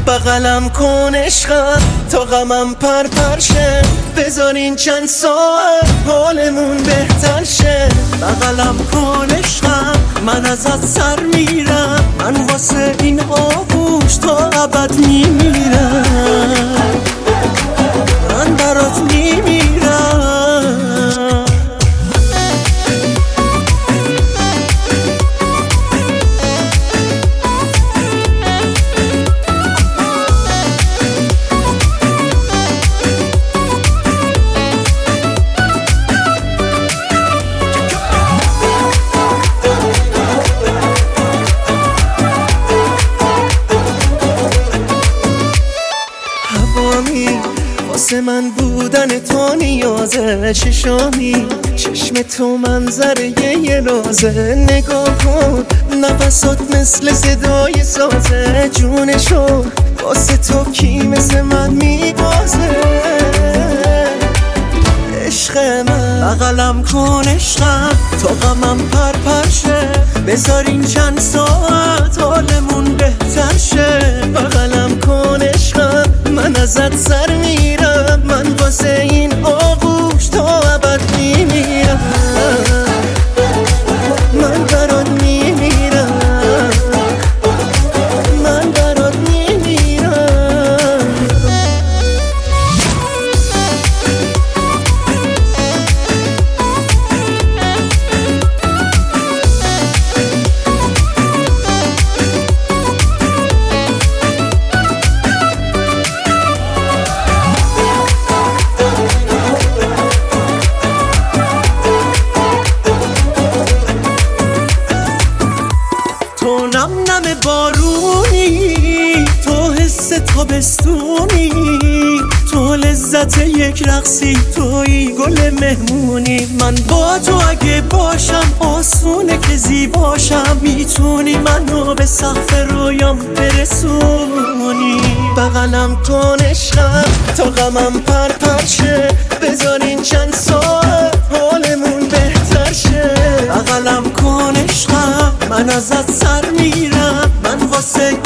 بغلم کن عشقم تا غمم پر شه، بذارین چند ساعت حالمون بهتر شه. بغلم کن عشقم من ازت سر میرم، من واسه این آغوش تا ابد میمیرم، من برات میمیرم. واسه من بودن تو نیازه، چشامی چشم تو منظره یه رازه. نگاه کن نفسات مثل صدای سازه، جونشو واسه تو کی مثل من میبازه. عشق من بغلم کن عشقم تا غمم پر شه، بذارین چند ساعت حالمون بهتر شه. بغلم کن عشقم من ازت سر میرم، من واسه این آغوش تا ابد میمیرم، من برات میمیرم، من برات میمیرم. تو نم نم بارونی، تو حس تابستونی، تو لذت یک رقصی، توی گل مهمونی. من با تو اگه باشم آسونه که زیباشم، میتونی منو به سقف رویام برسونی. بغلم کن عشقم تا غمم پر شه، بذارین چند ساعت حالمون بهتر شه. بغلم کن عشقم من ازت سر میرم، من واسه